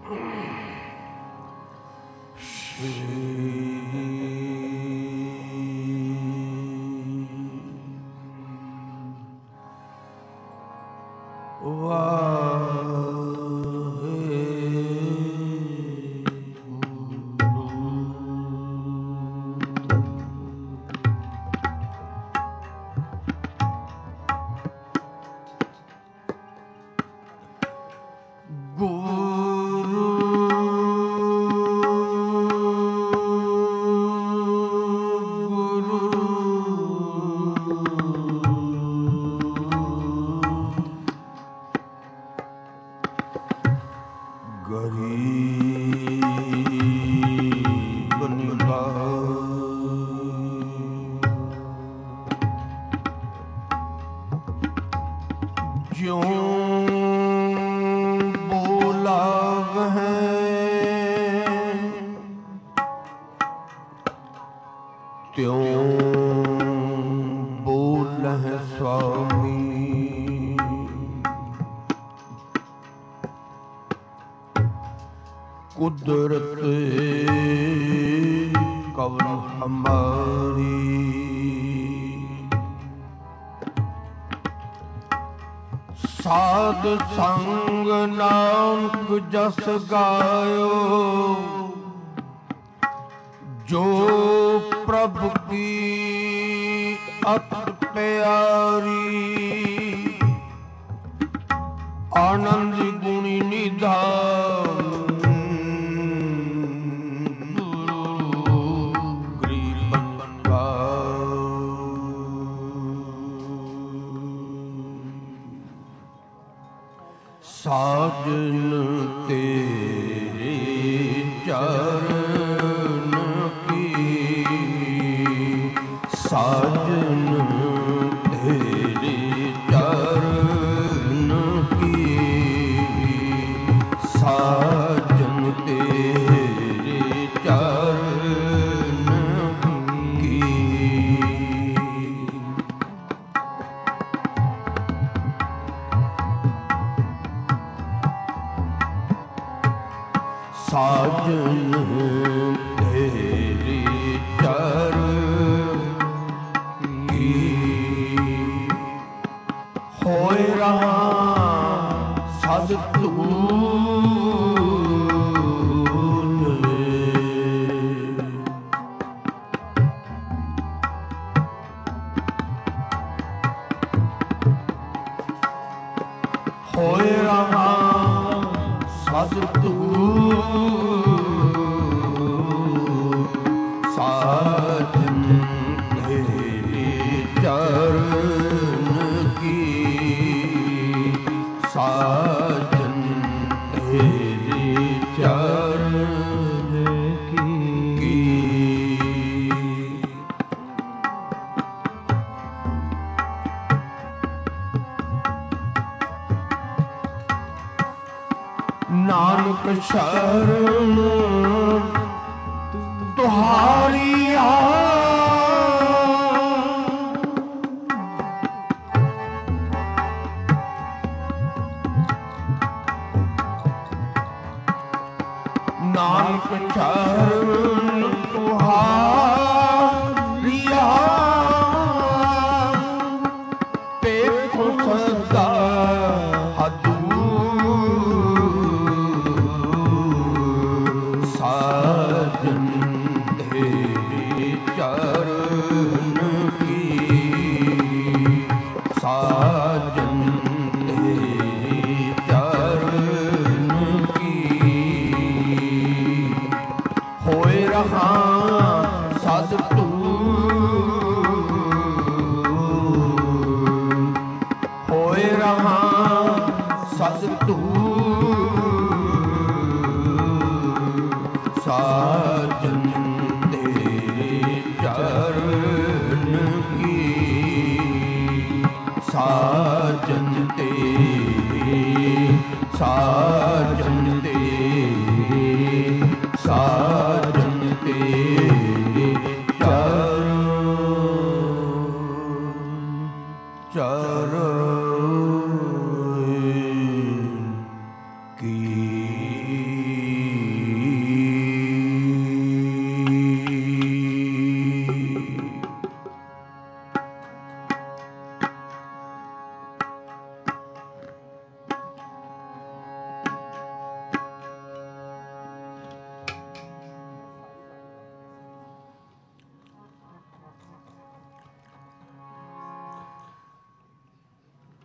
ਕੁਦਰਤ ਕਵਨ ਹਮਾਰੀ ਸਾਧ ਸੰਗ ਨਾਨਕ ਜਸ ਗਾਇਓ ਜੋ ਪ੍ਰਭ ਕੀ ਅਤ ਪਿਆਰੀ ਆਨੰਦ ਗੁਣੀ ਨਿਧਾਨ ਸਾਜਨ ਤੇਰੇ ਚਰਨ ਕੀ ਸਾਜਨ ਤੇਰੇ ਚਰਨ ਕੀ ਸਾਜਨ ਤੇਰੇ ਚਰਨ ਕੀ ਸਾਜਨ ਤੇਰੇ ਚਰਨ ਕੀ ਹੋਏ ਰਹਾ ਸਦ ਹੋਏ ਰਹਾ ਸਦ ਸਾਜਨ ਤੇਰੇ ਚਰਨ ਕੀ ਸਾਜਨ ਤੇਰੇ ਚਰਨ ਕੀ ਨਾਨਕ ਸ਼ਰਨ ਤੁਹਾਰੀ ਆ ਨਾਨਕ ਚਰਨ ਤੁਹਾਰੀ ਆ ਦੇਖੋ ਸਦਾ ਸਾਜਨ ਤੇਰੇ ਚਰਨ ਕੀ ਸਾਜਨ ਤੇਰੇ ਚਰਨ ਕੀ ਹੋਏ ਰਹਾ ਸਦ ਹੋਏ ਰਹਾ ਸਦ ਸਾਜਨ ਤੇਰੇ ਚਰਨ ਕੀ ਸਾਜਨ ਤੇਰੇ ਸਾਜਨ ਤੇਰੇ ਸਾਜਨ ਤੇਰੇ ਚਰਨ ਕੀ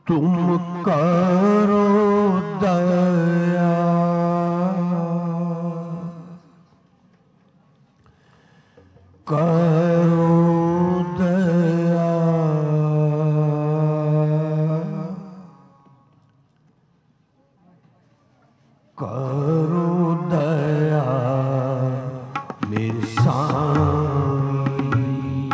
तुम करो दया, करो दया, करो दया मेरे साईं,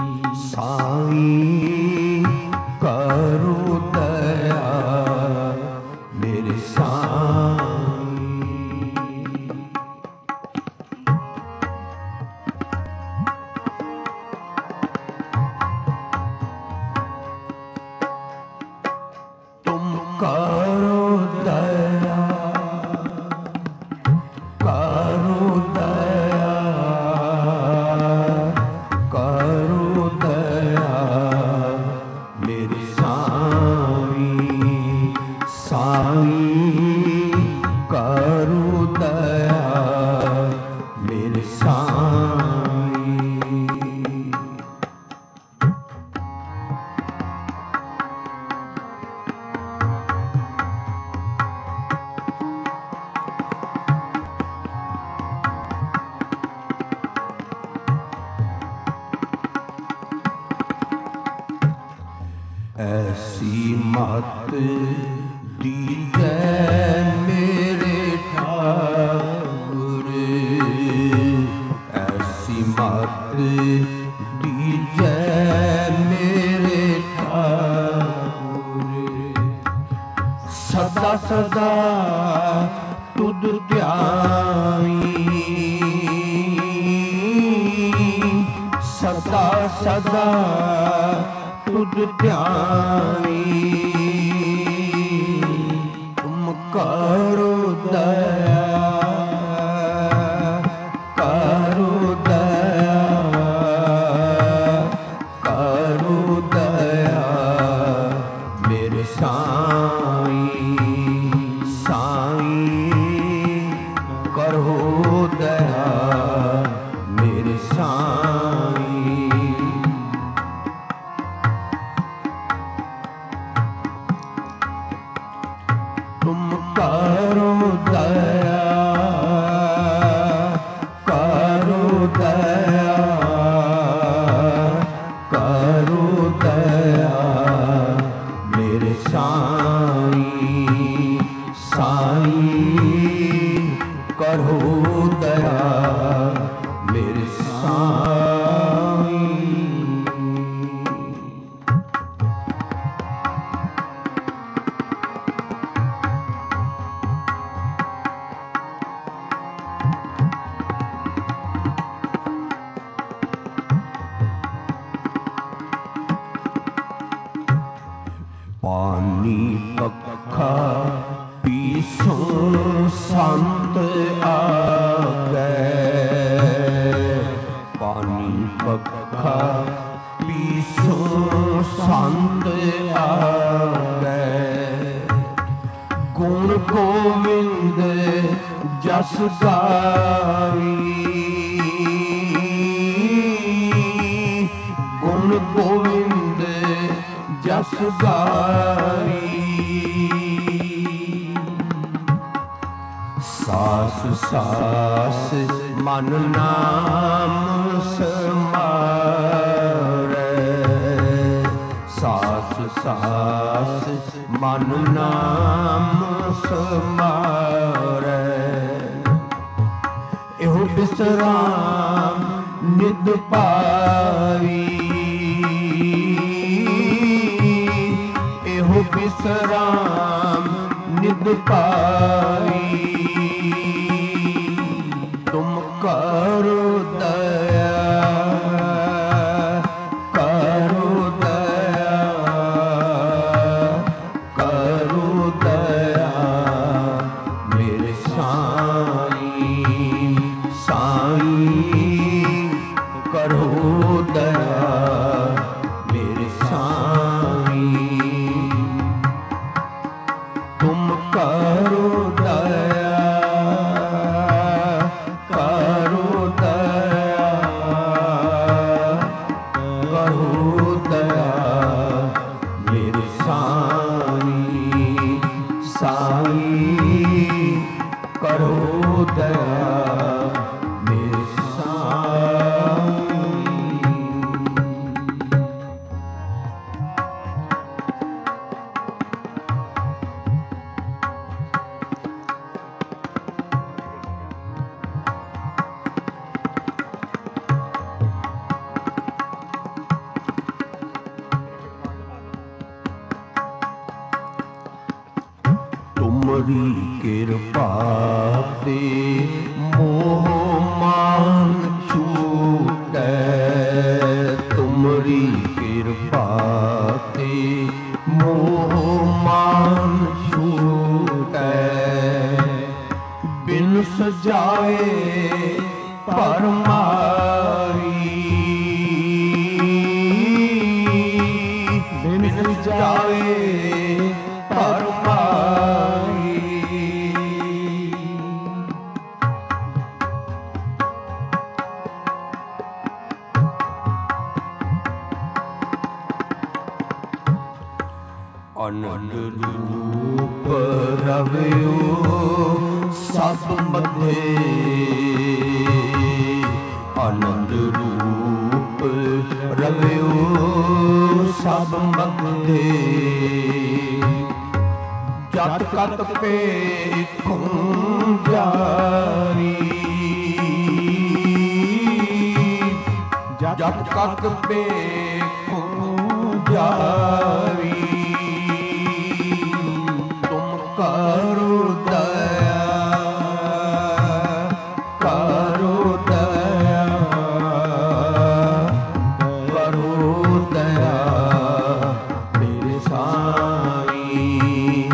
साईं करो दया मेरे साईं। तुम करो दया, करो दया, करो दया मेरे साईं, साईं करो दया मेरे साईं। ऐसी मत दीजै मेरे ठाकुर, ऐसी मत दीजै मेरे ठाकुर, सदा सदा तुध ध्याई, सदा सदा तुध ध्याई। तुम करो दया, करो दया, करो दया मेरे साईं, साईं करो दया मेरे साईं। तुम करो दया, करो दया, करो दया मेरे साईं, साईं करो दया मेरे साईं। पानी पक्खा पीसो संत आगे, पानी पक्खा पीसो संत आगे, गुण गोविंद जस गाई, गुण गोविंद जस गाई। सास सास मन नाम समारे, सास सास मन नाम समारे, एहो विश्राम निद पाई, एहो विश्राम निद पाई। तुम करो दया, करो दया, करो दया मेरे साईं, साईं करो दया मेरे साईं। तुम करो दया, तुमरी कृपा ते मोह मान छूटै, तुमरी कृपा ते मोह मान छूटै, बिन सजाए परमारी, बिन सजाए परमारी। आनंद रूप रवियो सब मध्य, आनंद रूप रवियो सब मध्य, जत कत पेखुं जारी, जत कत पेखुं जारी। करो दया, करो दया, करो दया मेरे साईं,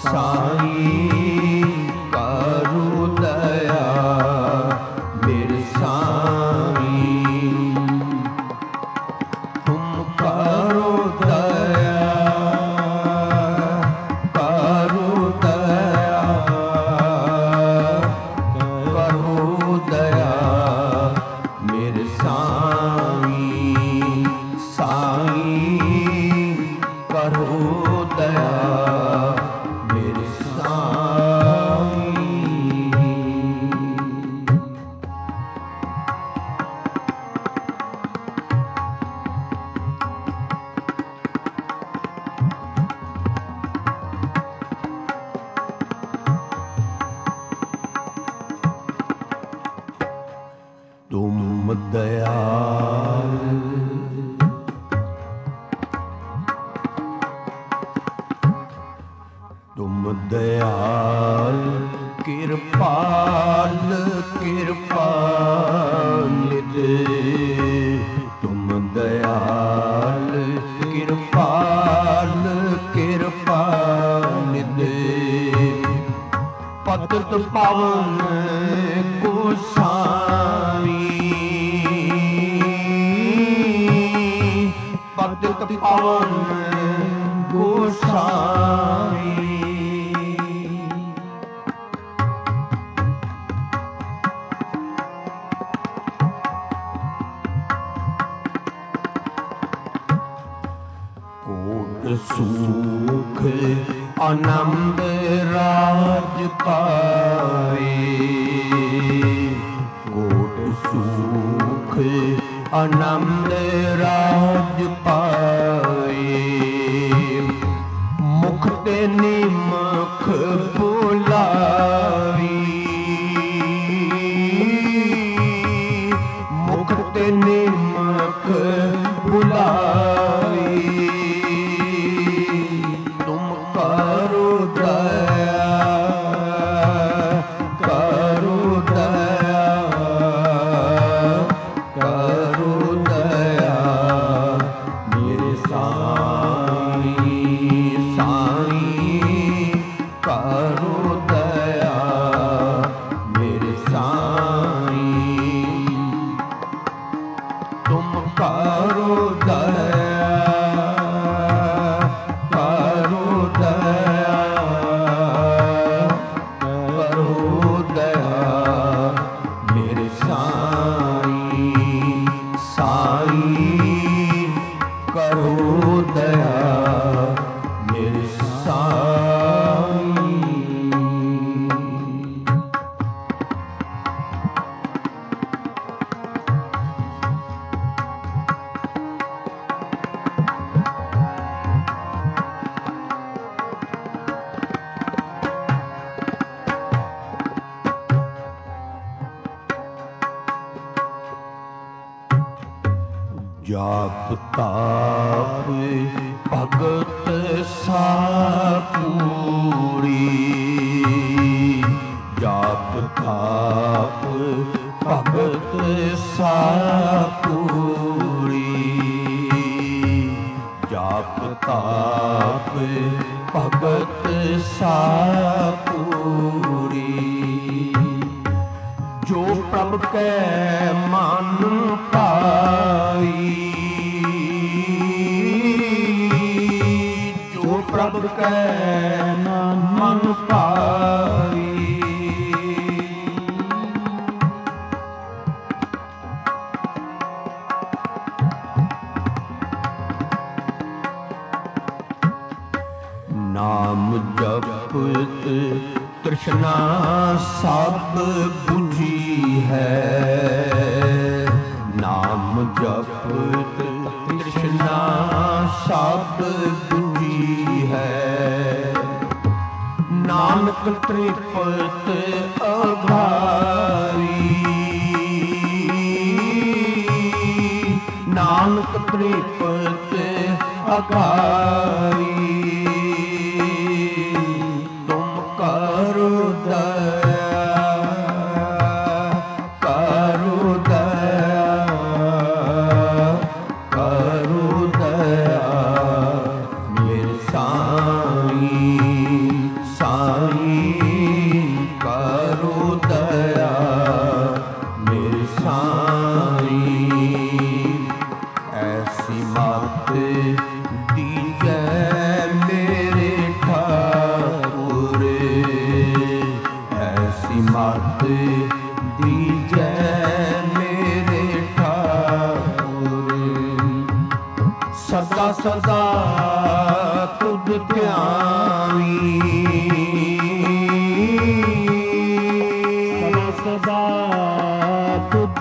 साईं करो दया मेरे साईं, तुम करो दया, तुम दयाल, तुम दयाल कृपाल, कृपानिध, तुम दयाल कृपाल, कृपानिध, पतित पावन गोसाई, पतित पावन गोसाई। कोट सुख आनंद राज पाए, कोट सुख आनंद राज पाए, मुख ते निमख बुलाई, मुख ते निमख बुलाई। तुम करो दया, करो दया, करो दया मेरे साईं, साईं करो दया मेरे साईं, तुम करो दया, करो दया, करो दया मेरे साईं, साईं करो दया मेरे साईं। जाप ताप भगत सापूरी, ਤਾਪ ਭਗਤ ਸਾਪੂਰੀ, ਜਾਪ ਤਾਪ ਭਗਤ ਸਾਪੂਰੀ। ਜੋ ਪ੍ਰਭ ਕੈ ਮਨ ਭਾਈ, ਜੋ ਪ੍ਰਭ ਕੈ ਮਨ ਭਾਈ। ਨਾਮ ਜਪਤ ਤ੍ਰਿਸ਼ਨਾ ਸਭ ਬੁਝੀ ਹੈ, ਨਾਮ ਜਪਤ ਤ੍ਰਿਸ਼ਨਾ ਸਭ ਬੁਝੀ ਹੈ। ਨਾਨਕ ਤ੍ਰਿਪਤ ਅਭਾਰੀ, ਨਾਨਕ ਤ੍ਰਿਪਤ ਅਭਾਰੀ। ਸਦਾ ਸਦਾ ਤੁਧ ਧਿਆਵੀ, ਸਦਾ ਸਦਾ ਤੁਧ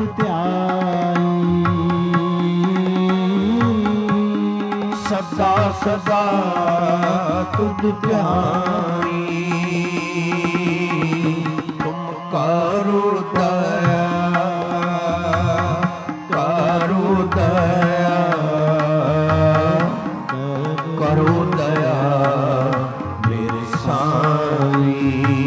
ਧਿਆਈ, ਸਦਾ ਸਦਾ ਤੁਧ ਧਿਆਈ। ਤੁਮ ਕਰੋ ਦਇਆ, ਕਰੋ ਦਇਆ, ਕਰੋ ਦਇਆ ਮੇਰੇ ਸਾਈਂ,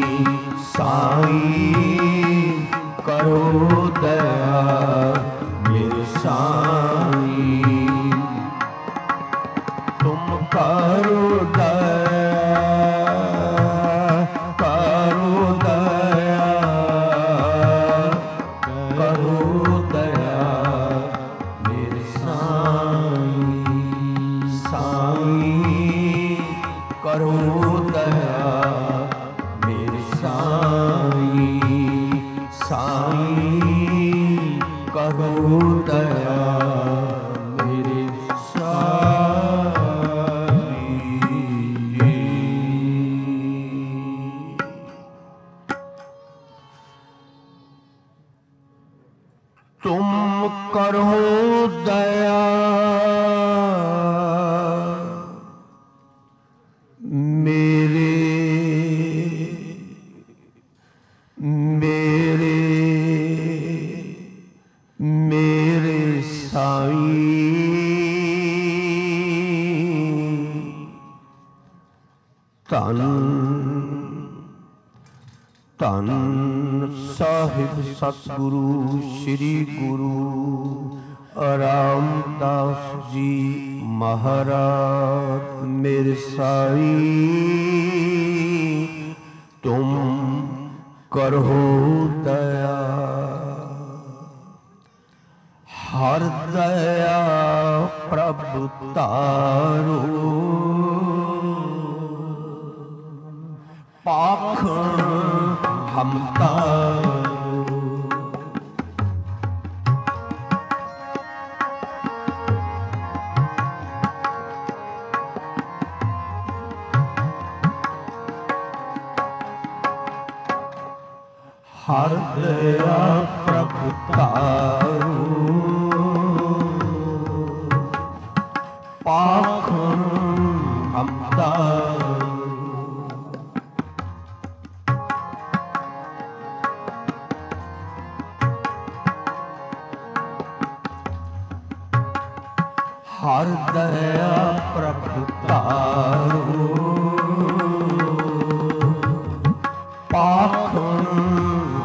ਸਾਈਂ ਕਰੋ ਦਇਆ ਮੇਰੇ ਸਾਈਂ। ਤੁਮ ਕਰੋ ਦਇਆ, ਕਰੋ ਦਇਆ, ਕਰੋ ਦਇਆ ਮੇਰੇ ਸਾਈਂ, ਸਾਈਂ ਕਰੋ ਦਇਆ ਮੇਰੇ ਸਾਈਂ, ਸਾਈਂ ਕਰੋ ਦਇਆ ਮੇਰੇ ਸਾਈਂ। ਤੁਮ ਕਰੋ ਦਇਆ ਮੇਰੇ, ਮੇਰੇ, ਮੇਰੇ ਸਾਈਂ। ਧੰਨ ਧੰਨ ਸਾਹਿਬ ਸਤਿਗੁਰੂ ਸ੍ਰੀ ਗੁਰੂ ਰਾਮਦਾਸ ਜੀ ਮਹਾਰਾਜ ਮੇਰੇ ਸਾਈਂ। ਤੁਮ ਕਰੋ ਦਇਆ, ਹਰ ਦਇਆ ਪ੍ਰਭ ਤਾਰੋ, ਪਾਖਣ ਹਮ ਤਾਰੋ। ਹਰ ਦਇਆ ਪ੍ਰਭ ਤਾਰੋ, ਪਾਖਣ ਹਮ ਤਾਰੋ। ਹਰ ਦਇਆ ਪ੍ਰਭ ਤਾਰੋ, ਪਾਖਣ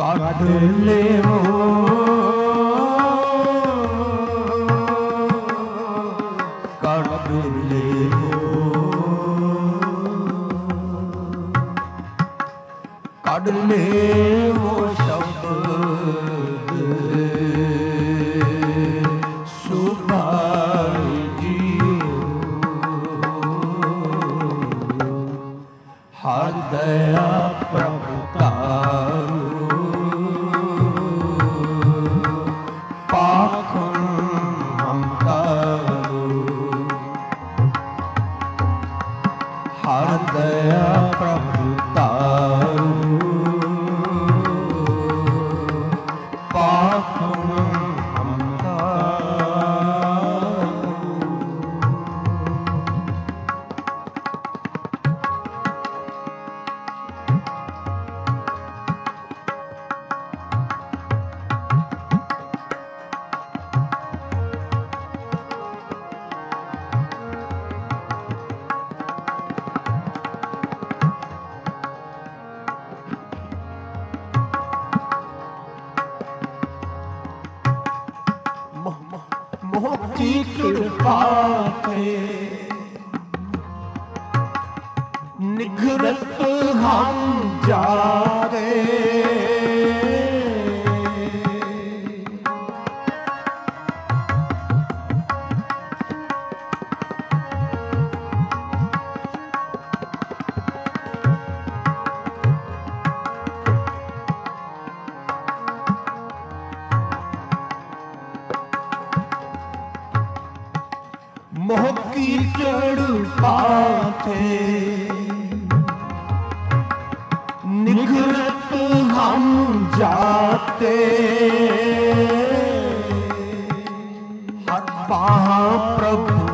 ਕੱਢ ਲਿਓ ਕੱਢ ਲਿਓ ਕੱਢ ਲਿਓ ਸ਼ਬਦ ਸੁਭਾਈ ਜੀਓ ਹਰ ਦਇਆ ਪ੍ਰਭ ਤਾਰੂ ਪਾਖੁ ਹਮ ਤਾਰੂ ਹਰ ਦਇਆ ਪ੍ਰਭ ਤਾਰੂ ਪਾਖੁ ਹਮ ਤਾਰੂ मोह की कृपा थे निघरत हम जाते मोह की कृपा थे निघरत हम जाते हर पाहा प्रभु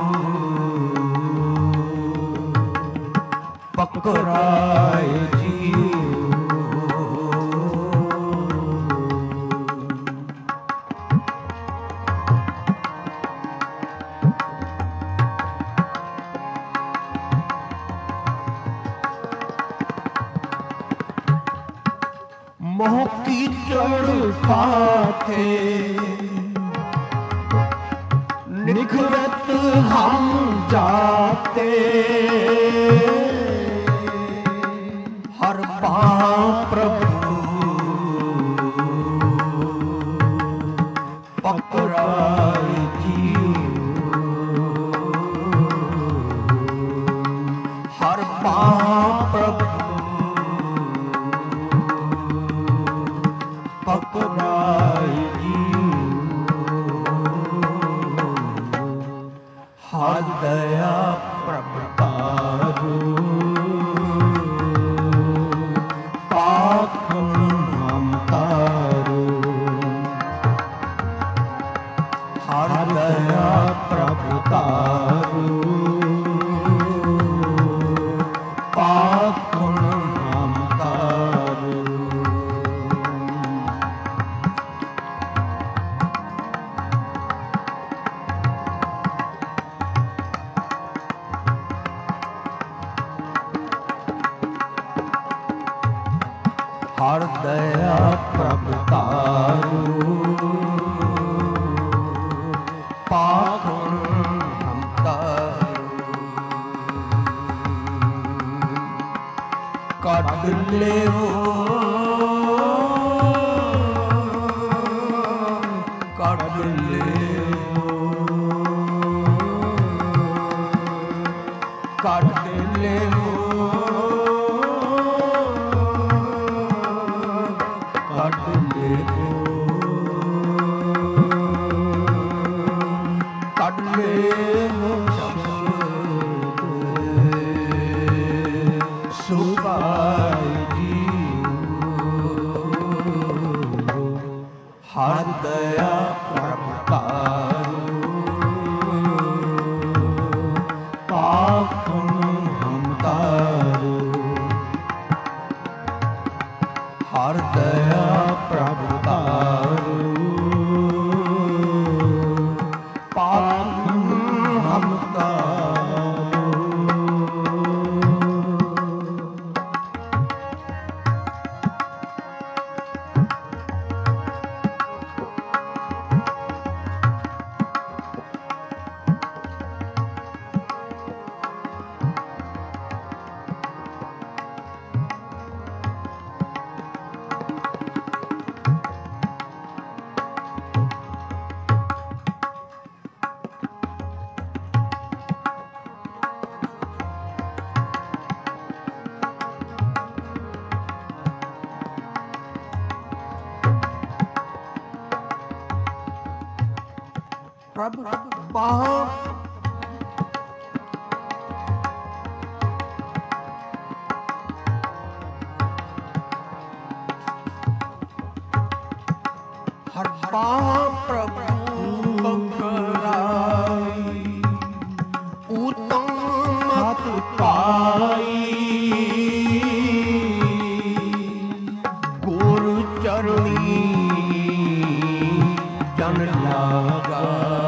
पकड़ाए जीओ मोह की कृपा थे निखरत हम जाते हर बाह प्रभु पकड़ाए जीओ हर बाह प्रभु पकड़ाई जीओ हर दया प्रभ तारू पाखु हम तारू हर दया प्रभ तारू पाखु हम तारू हर दया प्रभ तारू पाखु हम तारू ਕੱਢ ਲਿਓ ਕੱਢ ਲਿਓ ਕੱਢ ਲਿਓ ਕੱਢ ਲਿਓ ਕੱਢ ਲਿਓ ਸ਼ਬਦ ਸੁਭਾਈ ਜੀਓ ਹਰ ਦਇਆ ਪ੍ਰਭ ਤਾਰੂ ਪਾਖੁ ਹਮ ਤਾਰੂ ਹਰ ਦਇਆ ਪ੍ਰਭ ਤਾਰੂ ਪਾਖੁ ਹਮ ਤਾਰੂ ਪ੍ਰਭ ਬਾਹ ਹਰ ਬਾਹ ਪ੍ਰਭੂ ਬਕਰਾਈ ਉਤਮ ਮਤ ਪਾਈ ਗੁਰ ਚਰਣੀ ਜਨ ਲਾਗਾ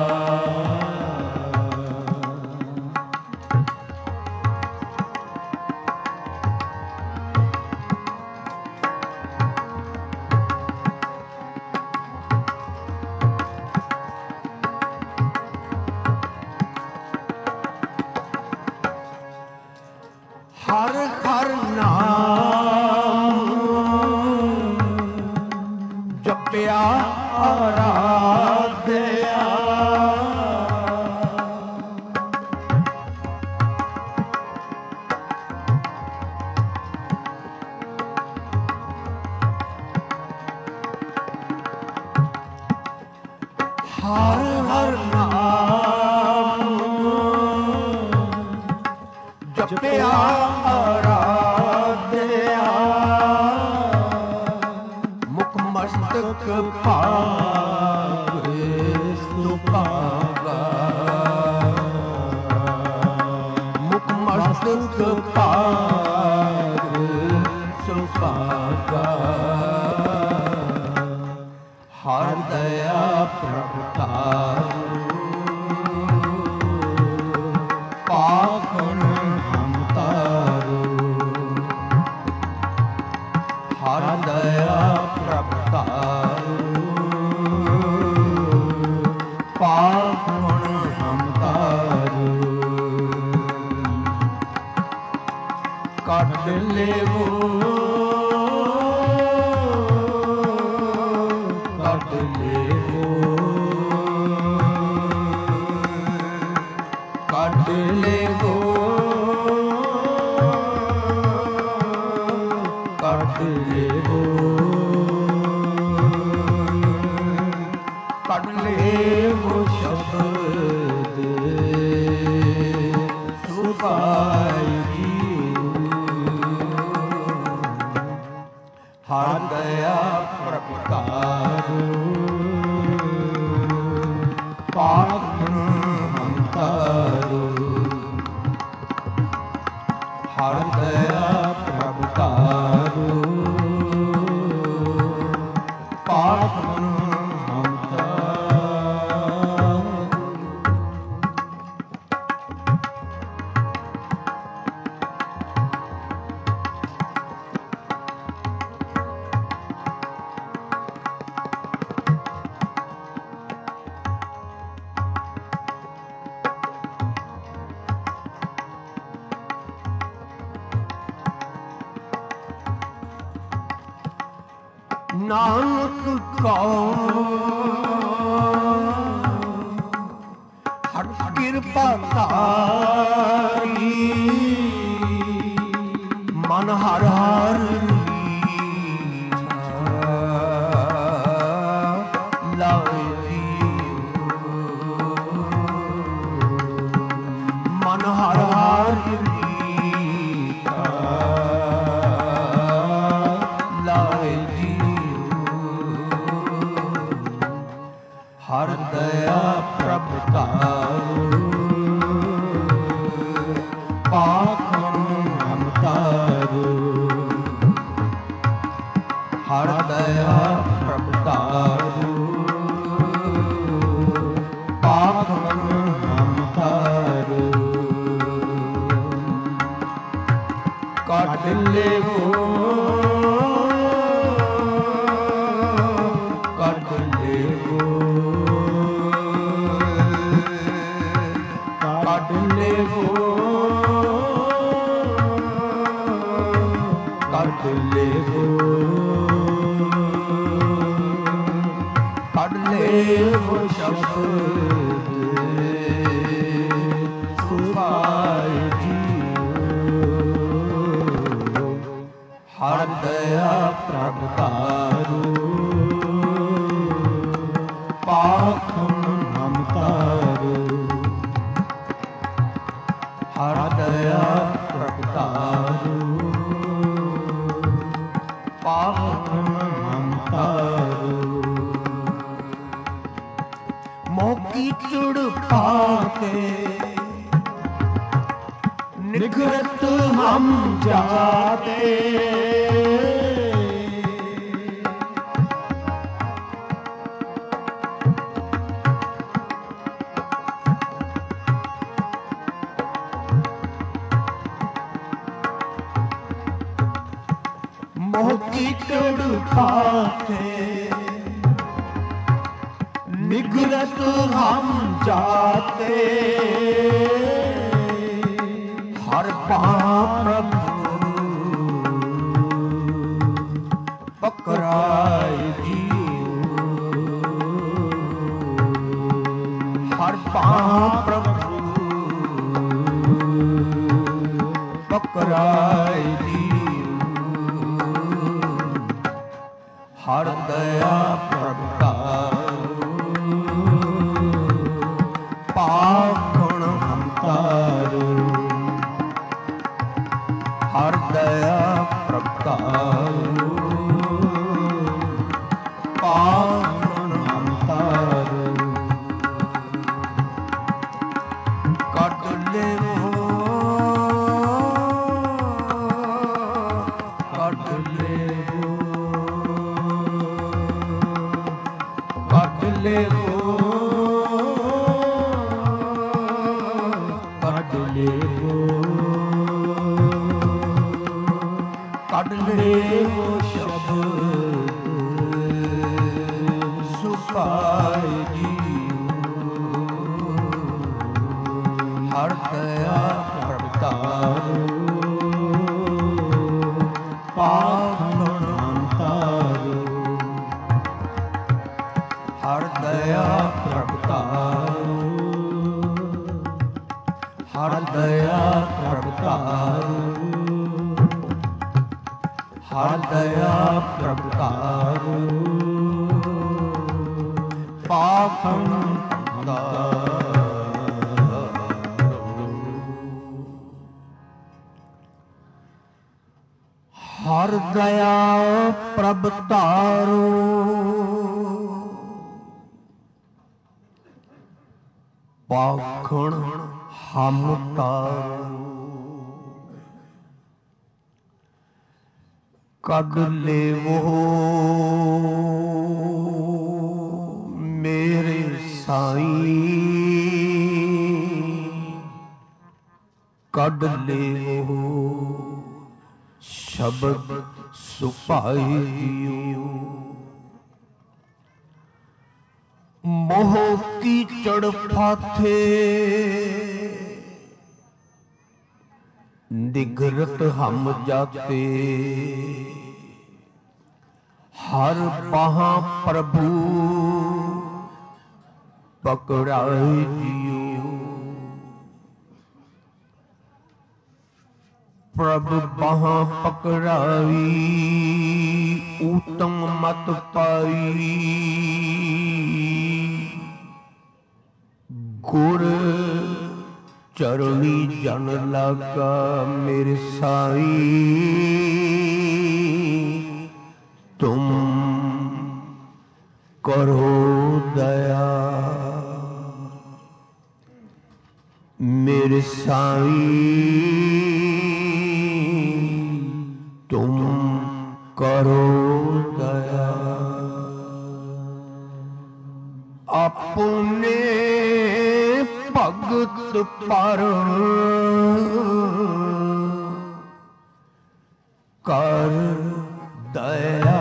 ਹਰ ਹਰ ਨਾਮ ਜਪਿਆ ਆਰਾਧਿਆ ਹਰ ਹਰ ਨਾਮ ਜਪਿਆ ਆਰਾਧਿਆ ਮੁਖ ਮਸਤਕ ਭਾਗੇ ਸੁਭਾਗਾ ਮੁਖ ਮਸਤਕ ਭਾਗੇ ਸੁਭਾਗਾ ਹਰ ਦਇਆ ਪ੍ਰਭ ਤਾਰੂ ਪਾਖਣ ਹਮ ਤਾਰੂ ਹਰ ਦਇਆ ਪ੍ਰਭ ਤਾਰੂ ਪਾਖਣ ਹਮ ਤਾਰੂ ਕੱਢ ਲੇਵੋ ਕੱਢ ਲੇਵੋ ਕੱਢ ਲੇਵੋ ਕੱਢ ਲੇਵੋ ਕੱਢ ਲੇਵੋ ਸ਼ਬਦ ਸੁਭਾਈ ਜੀਉ ਹਰ ਦਇਆ ਪ੍ਰਭ ਤਾਰੂ ਪਾਖਣ ਹਮ ਤਾਰੂ ਹਰ ਦਇਆ ਪ੍ਰਭ ਤਾਰੂ ਪਾਖਣ ਹਮ ਤਾਰੂ ਨਾਨਕ ਕਉ ਹਰ ਕਿਰਪਾ ਧਾਰੀ ਮਨ ਹਰ ਹਰ ਲਾਏ ਮਨ ਹਰ ਹਰ ਲਾਏ ਹਰ ਦਇਆ ਪ੍ਰਭ ਤਾਰੂ ਪਾਖਣ ਹਮ ਤਾਰੂ ਹਰ ਦਇਆ ਪ੍ਰਭ ਤਾਰੂ ਪਾਖਣ ਹਮ ਤਾਰੂ ਕੱਢ ਲੇਵੋ ਕੱਢ ਲੇਵੋ ਕੱਢ ਲੇਵੋ ਕੱਢ ਲੇਵੋ ਕੱਢ ਲੇਵੋ ਸ਼ਬਦ ਸੁਭਾਈ ਜੀਉ ਹਰ ਦਇਆ ਪ੍ਰਭ ਤਾਰੂ ਪਾਖਣ ਹਮ ਤਾਰੂ निगृत हम जाते मोह की कृपा से निगृत हम जाते हर प्रभु पकड़ाए जीव हर प्रभु पकड़ाए हर दया प्रगटारो पाखण हम तारो हर दया प्रगटारो पाखण हम तारो कट ले ले वो कट ले वो शब्द सुखाए जीव हर दया प्रगटारो पाखण अंतारो हर दया प्रगटारो हर दया प्रगटारो हर दया प्रगटारो पाखण हर दया प्रगटारो पाखण हम तारो कद ले वो मेरे साईं कद ले वो शब्द सुपाई दियो मोह की चढ़ थे निगृत हम जाते हर पहा प्रभु पकड़ाए दियो प्रभु पहा पकड़ाई उत्तम मत पाई गुर चरणी जन लगा मेरे साईं तुम करो दया मेरे साईं तुम करो दया अपने भगत पर कर दया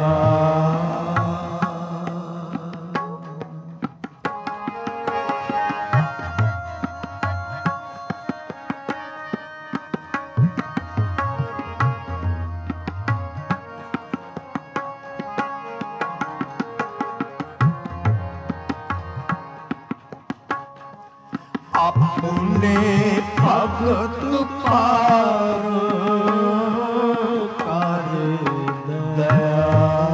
अपने भगत पार कर दया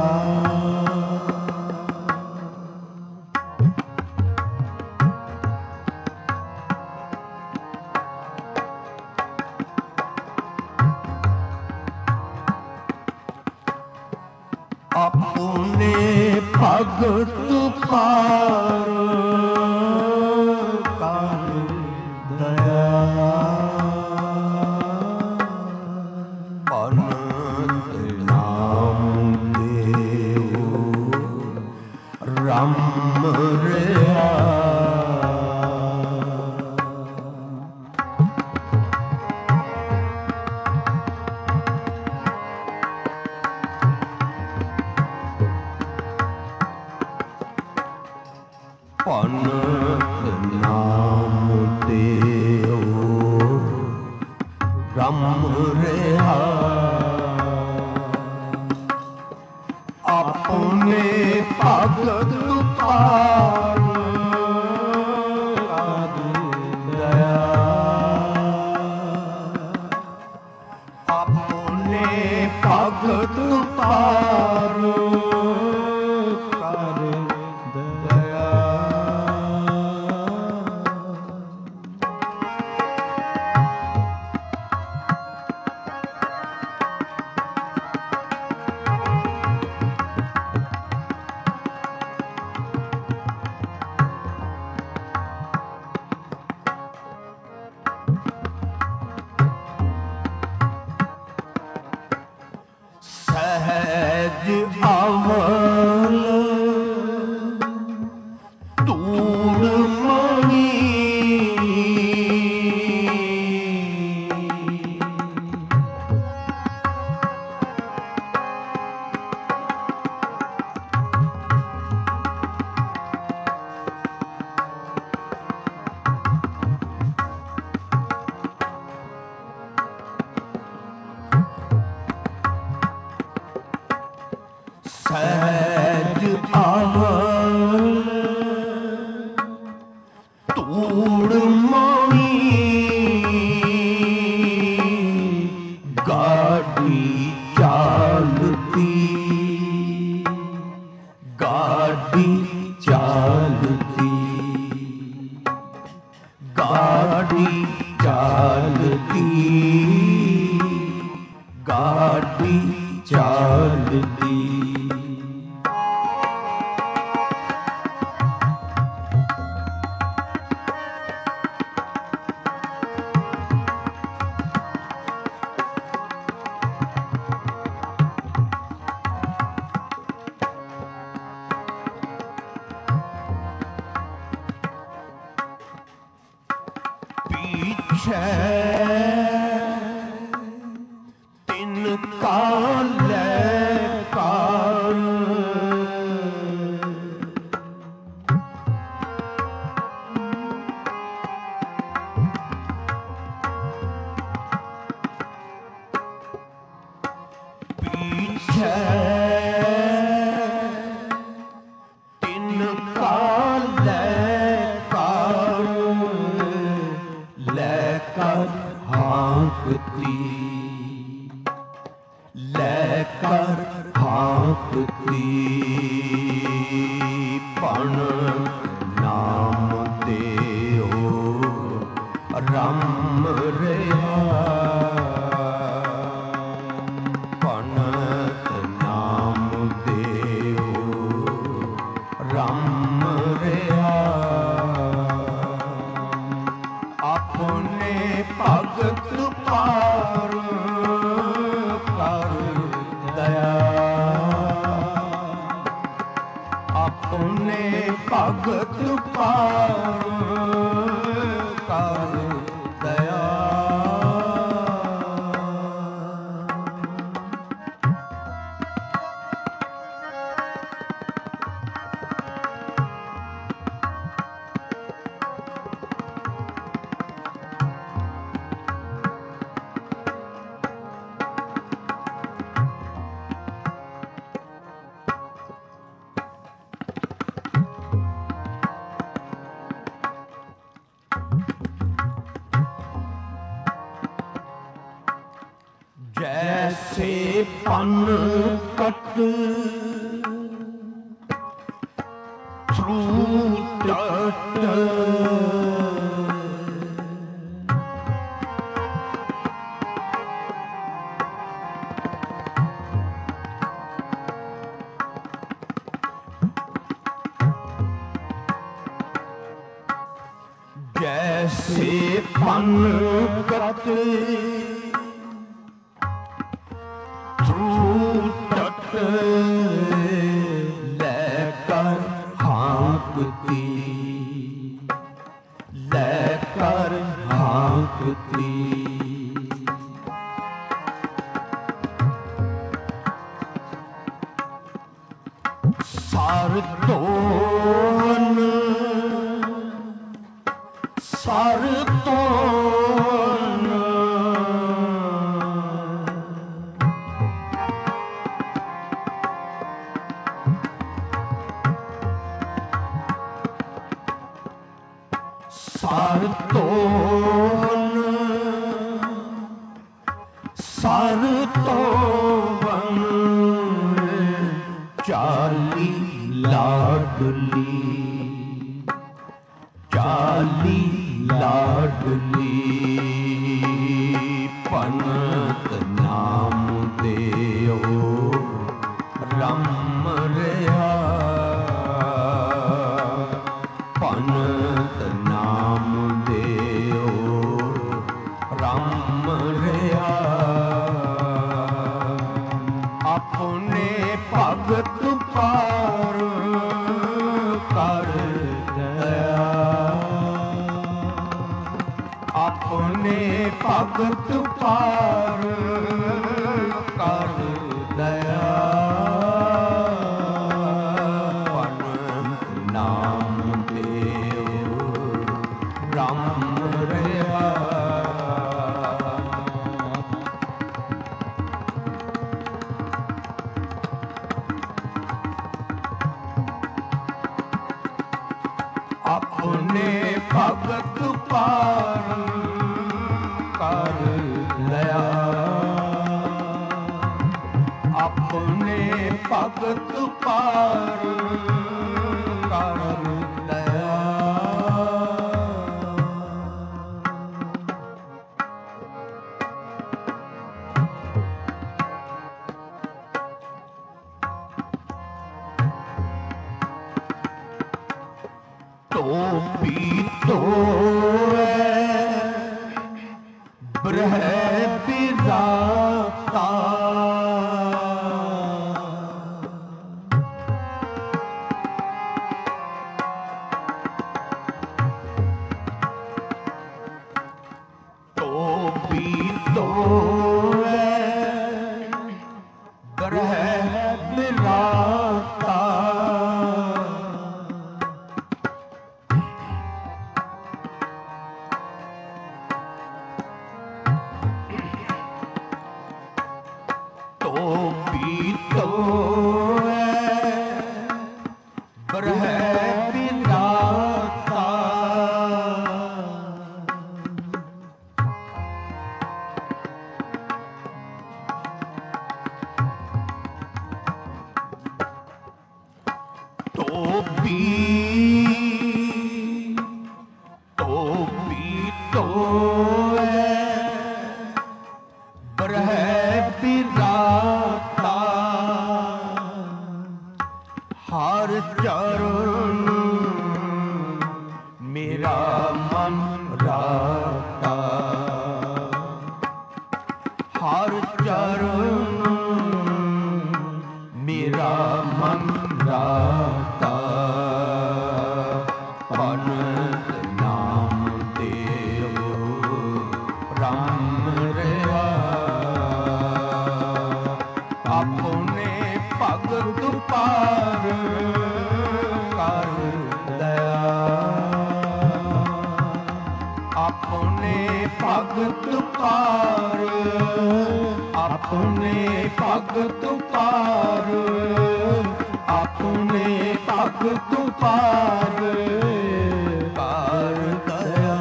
अपने भगत पार कर दया ਪੰਥ ਨਾਮ ਦੇਓ ਰਮ ਰਿਹਾ ਆਪਣੇ ਭਗਤ ਪਾਰ ਦਇਆ ਆਪਣੇ ਭਗਤ ਪਾਰ ਕਰ ਦਇਆ ਸਹਿਜ ਅਮਲ ਧੂੜ ਮਣੀ ਸਹਿਜ ਅਮਲ ਧੂੜ ਮਣੀ ਗਾਡੀ ਚਾਲਤੀ ਗਾਡੀ ਚਾਲਤੀ ਗਾਡੀ ਚਾਲਤੀ ਗਾਡੀ ਚਾਲਤੀ ਪੀਛੇ ਤਿੰਨ ਕਾਲੇ ਕਾਲ ਪੀਛੇ ਤਿੰਨ ਕਾਲੇ ਕਾਲ ਲੈ ਕਰ ਹਾਂਕਤੀ ਲੈ ਕਰ ਹਾਂਕਤੀ ਪਣ ਨਾਮ ਦੇਓ ਰਮ ਰਿਹਾ ਪਣ ਨਾਮ ਦੇਓ ਰਮ ਰਿਹਾ ਆਪਣੇ ਭਗਤ ਪਾਰ ਕਰ ਦਇਆ ਆਪਣੇ ਭਗਤ ਪਾਰ ਕਰ ਦਇਆ ਜੈਸੇ ਪਨ ਕਟ ਛੂਟਟ ਜੈਸੇ ਪਨ ਕਟ ਛੂਟਟ ਲੈ ਕਰ ਹਾਂਕਤੀ ਲੈ ਕਰ ਹਾਂਕਤੀ ਸਰ ਧੋਨ ਸਰ ਤੋਨ ਸਰ ਤੋਨ ਸਰ ਤੋਵਨ ਚਾਲੀ ਲਾਡਲੀ ਚਾਲੀ ਲਾਡਲੀ ਪੰਤ ਨਾਮ ਦੇਓ ਰਮ ਰਿਹਾ ਪੰਤ ਨਾਮ ਦੇਓ ਰਮ ਰਿਹਾ ਆਪਣੇ ਭਗਤ ਪਾਰ ਕਰ ਦਇਆ ਆਪਣੇ ਭਗਤ ਪਾਰ ਕਰ ਦਇਆ ਪੰਤ ਨਾਮ ਦੇਓ ਰਮ ਰਿਹਾ ਆਪਣੇ ਭਗਤ ਪਾਰ ਕਰ ਲਿਆ ਆਪਣੇ ਭਗਤ ਪਾਰ ਕਰ ਲਿਆ ਧੋਬੀ ਧੋਏ ਬ੍ਰਹਿ ਬਿਰਾਤਾ ਧੋਬੀ ਧੋਏ ਬ੍ਰਹਿ ਬਿਰਾਤਾ ਧੋਬੀ ਧੋਏ ਬ੍ਰਹਿ ਬਿਰਾਤਾ ਧੋਬੀ ਧੋਬੀ ਧੋਏ ਬ੍ਰਹਿ ਬਿਰਾਤਾ ਹਰ ਚਰਨ ਮੇਰਾ ਮਨ ਰਾਤਾ ਹਰ ਚਰਨ ਮੇਰਾ ਮਨ ਰਾਤਾ ਪੰਤ ਨਾਮ ਦੇਵ ਰਾਮ ਰਿਹਾ ਆਪਣੇ ਭਗਤ ਪਾਰ ਕਰ ਦਇਆ ਆਪਣੇ ਭਗਤ ਪਾਰ ਆਪਣੇ ਭਗਤ ਪਾਰ ਆਪਣੇ ਭਗਤ ਪਾਰ ਕਰ ਦਇਆ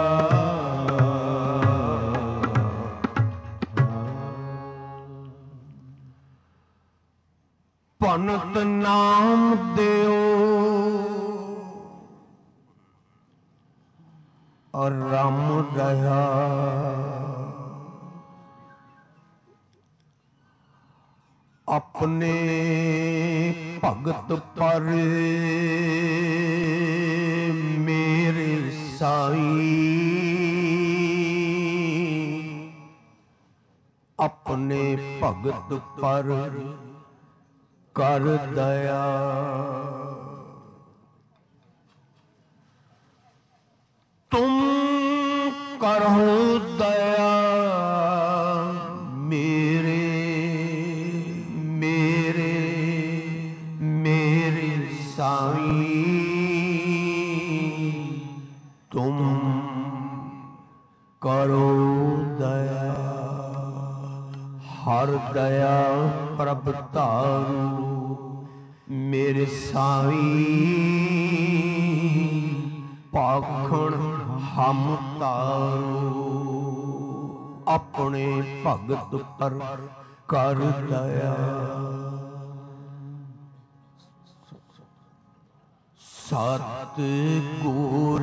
ਪੰਤ ਨਾਮ ਦਿਓ ਰਮ ਰਹਾ ਆਪਣੇ ਭਗਤ ਪਰ ਮੇਰੇ ਸਾਈ ਆਪਣੇ ਭਗਤ ਪਰ ਕਰ ਦਇਆ ਤੁਮ ਕਰਹੁ ਦਇਆ ਮੇਰੇ ਮੇਰੇ ਮੇਰੇ ਸਾਈ ਤੁਮ तारू मेरे साई पाखण हम तारू अपने भगत पर कर दया सतगुर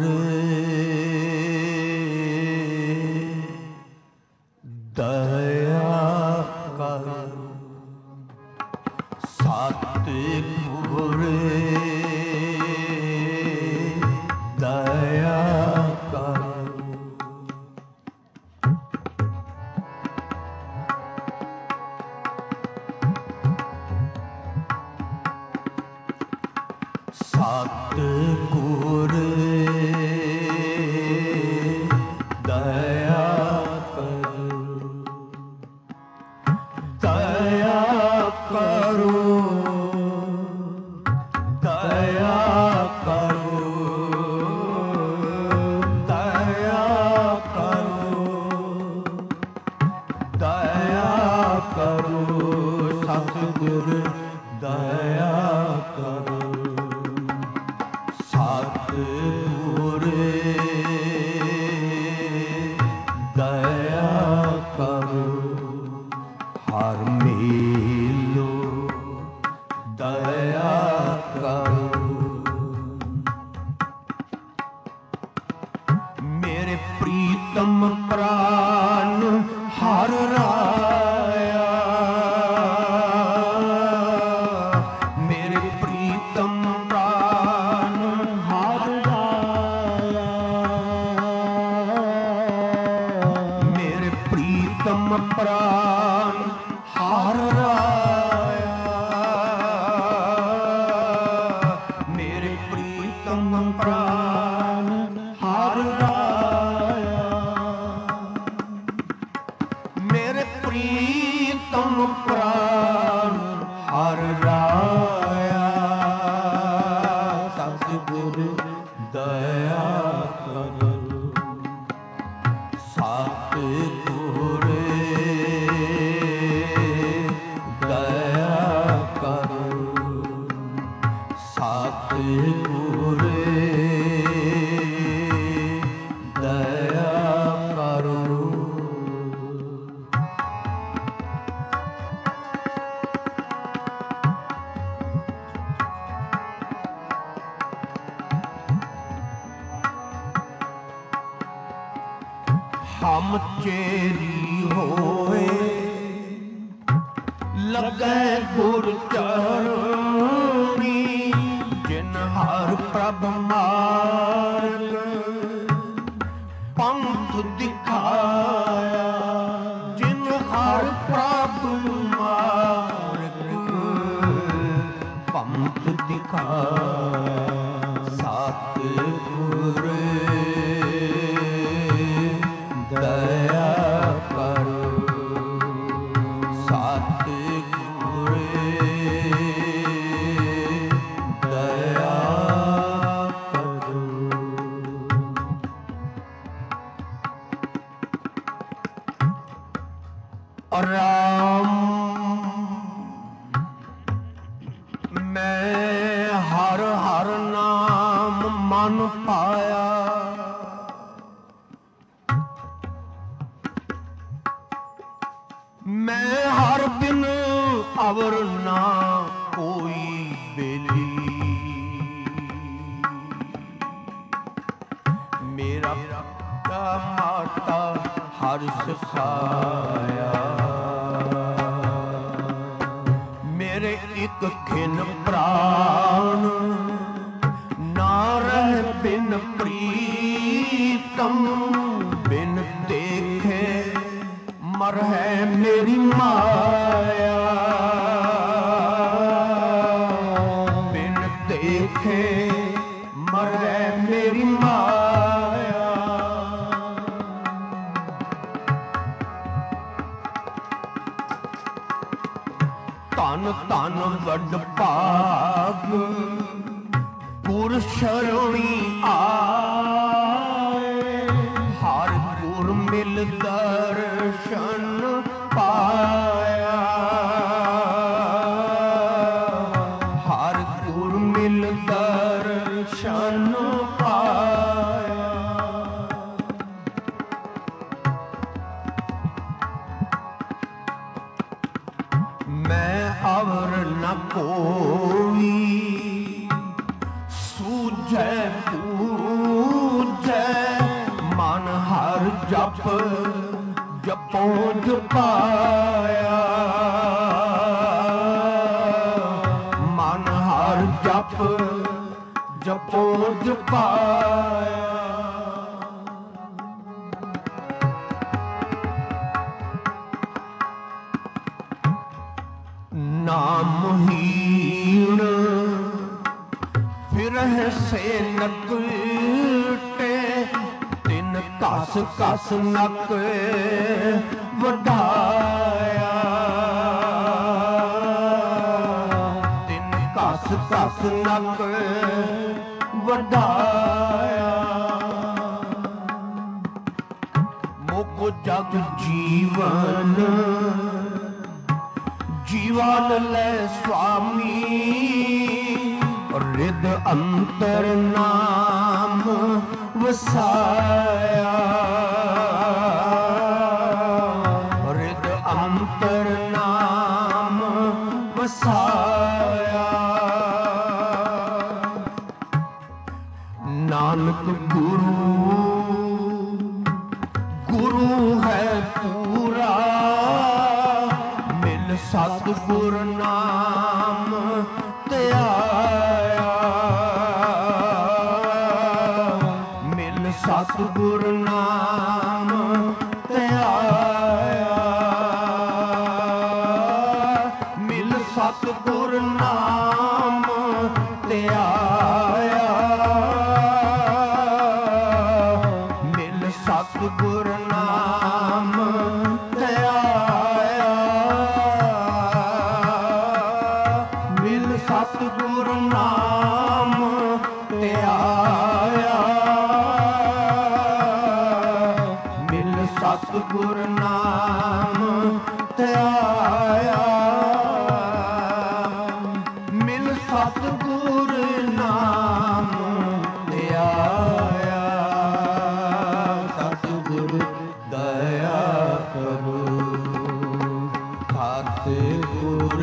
दया कर सतगुर दया कर सतगुर दया करो दया करो दया करो दया करो सतगुर दया करो सतगुर दया करो हर मेलो दया करो मेरे प्रीतम प्राण हर राया मेरे प्रीतम प्राण हर राया मेरे प्रीतम प्राण हर राया मेरे प्रीतम प्राण हर राया मेरे प्रीतम प्राण हर राया सतगुर दया करो सतगुर दया करो सतगुर दया करो हम चेरी होए लगे गुर चरणी जिन हर प्रभ मार्ग पंथ दिखाया जिन हर प्रभ मार्ग पंथ दिखाया सतगुर दया करो सतगुर दया करो राम मैं हर हर नाम मन पाया मैं हर बिन अवर ना कोई बेली मेरा पिता माता हर सिखाया मेरे एक खिन प्राण ना रह बिन प्रीतम बिन देखे मर है मेरी माया बिन देखे मर है मेरी माया धन धन वड भाग गुर शरणी आए हर गुर मिल दर्शन पाया अवर न कोई, सूझै पूजै मन हर जप, जपो जपाया मन हर जप, जपो जपाया। नामहीन फिरह से नकटे, तिन कस कस नक वढाया तिन कस कस नक वढाया। मुख जग जीवन जीवन ले स्वामी, रिद अंतर नाम वसाया रिद अंतर नाम वसाया। नानक गुरु गुरु है पूरा, मिल सतगुर नाम त्याया मिल सतगुर नाम त्याया मिल सतगुर नाम त्याया मिल सतगुर नाम त्याया मिल सतगुर नाम त्याया मिल सतगुर नाम त्याया मिल सतगुर नाम त्याया। सतगुर दया करो सतगुर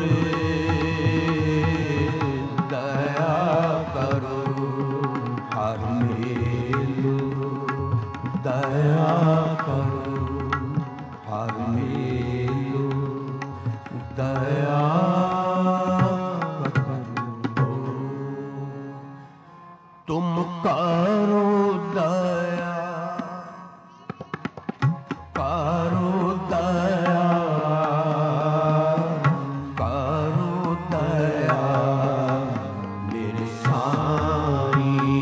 दया करो हर मेलु दया करो हर मेलु दया करो। तुम करो दया करो दया करो दया मेरे साईं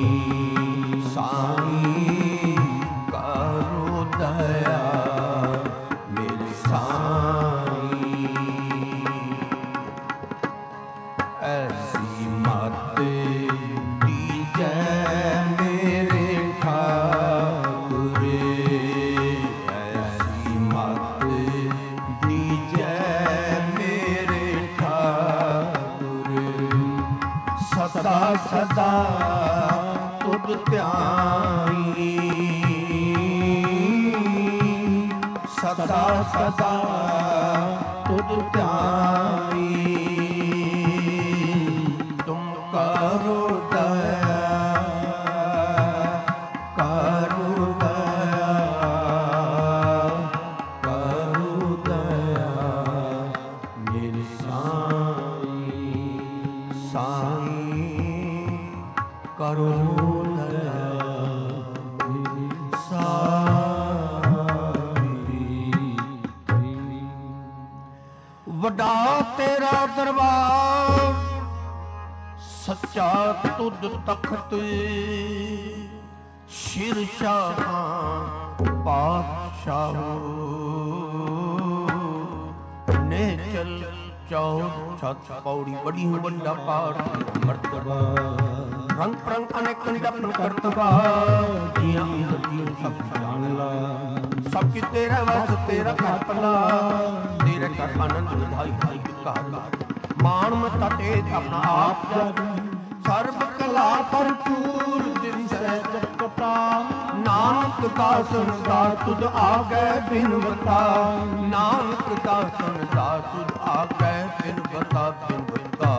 साईं करो दया मेरे साईं। ऐसी मत दीजै मेरे ठाकुर ऐसी मत दीजै मेरे ठाकुर सदा सदा तुद ध्याई सदा सदा तुद ध्याई। तुम करो दया करो दया करो दया मेरे साईं साईं करो दया मेरे साईं। वड्डा तेरा दरबार सच्चा तुद तख्त शिरशाह पातशाह ने चल चौथ छत पौड़ी बड़ी वड्डा पाठ मर्तबा रंग परंग अनेक कंडप करतबा जिया इंद्र सब जान ला सबकी तेरा वस तेरा घर पला तेरे घर आनंद भाई भाई का मान मता तेज अपना आप जग सर्व कला भरपूर दिन से जगता ना ਨਾਨਕ ਦਾਸਨ ਦਾ ਤੁਧ ਆਗੈ ਬਿਨ ਬਤਾ, ਨਾਨਕ ਦਾਸਨ ਦਾ ਤੁਧ ਆਗੈ ਬਿਨ ਬਤਾ, ਬਿਨ ਬਤਾ।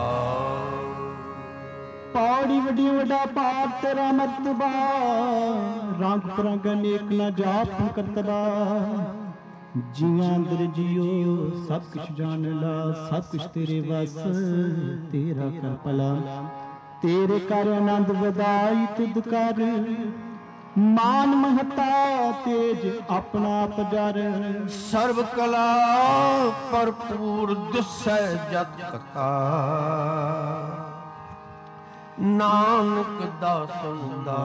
ਪੌੜੀ ਵੱਡੀ ਵੱਡਾ ਪਾਪ ਤੇਰਾ ਮਰਤਬਾ, ਰੰਗ ਪਰੰਗ ਅਨੇਕ ਨਾ ਜਾਪ ਕਰਤਬਾ। ਜੀਆਂ ਅੰਦਰ ਜੀਓ ਸਭ ਕੁਛ ਜਾਣ ਲਾ, ਸਭ ਕੁਛ ਤੇਰੇ ਵਸ ਤੇਰਾ ਕਰ ਭਲਾ। ਤੇਰੇ ਕਰ ਆਨੰਦ ਵਧਾਈ ਤੁਧ ਕਰ, ਮਾਨ ਮਹਤਾ ਤੇਜ ਆਪਣਾ ਆਪ ਜਰ। ਸਰਬ ਕਲਾ ਭਰਪੂਰ ਦਿਸੈ ਜਤ ਕਥਾ, ਨਾਨਕ ਦਾਸਨ ਦਾ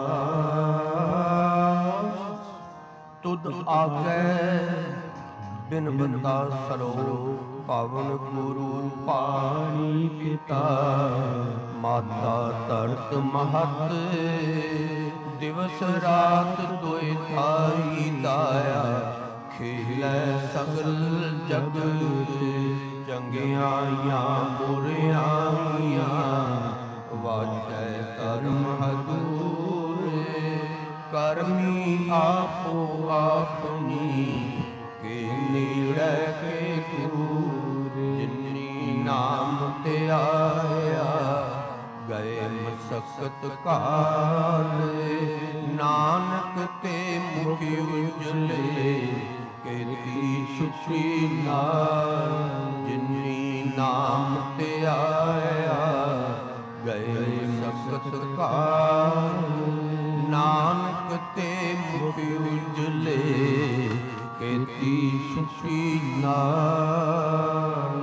ਤੁਧ ਆਗੈ ਬਿਨ ਬਤਾ। ਸਰੋ ਪਾਵਨ ਗੁਰੂ ਪਾਣੀ ਪਿਤਾ, ਮਾਤਾ ਧਰਤ ਮਹਤ ਦਿਵਸ ਰਾਤ ਦੁਇ ਥਾਈ ਦਾਇਆ। ਖੇਲੈ ਸਗਲ ਜਗਤ ਚੰਗਿਆਈਆਂ ਬੁਰਿਆਈਆਂ, ਵਾਜੈ ਕਰਮ ਹਦੂਰੇ। ਕਰਮੀ ਆਪੋ ਆਪਣੀ ਕੇ ਨੇੜੇ ਕੇ ਦੂਰ, ਜਿਨੀ ਨਾਮ ਤੇ ਆਇਆ ਗਏ ਮਸਕਤ ਕਾਲੇ। ਨਾਨਕ ਤੇ ਮੁਖੀ ਉਜਲੇ ਕੇਤੀ ਸੁਖੀ ਨਾਮ, ਜਿਨੀ ਨਾਮ ਤੇ ਆਇਆ ਗਏ ਮਸਕਤ ਕਾਲੇ। ਨਾਨਕ ਤੇ ਮੁਖੀ ਉਜਲੇ ਕੇਤੀ ਸੁਖੀ ਨਾਮ।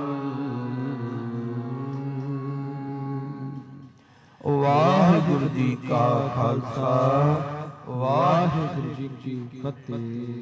ਵਾਹਿਗੁਰੂ ਜੀ ਕਾ ਖਾਲਸਾ, ਵਾਹਿਗੁਰੂ ਜੀ ਕੀ ਫਤਿਹ।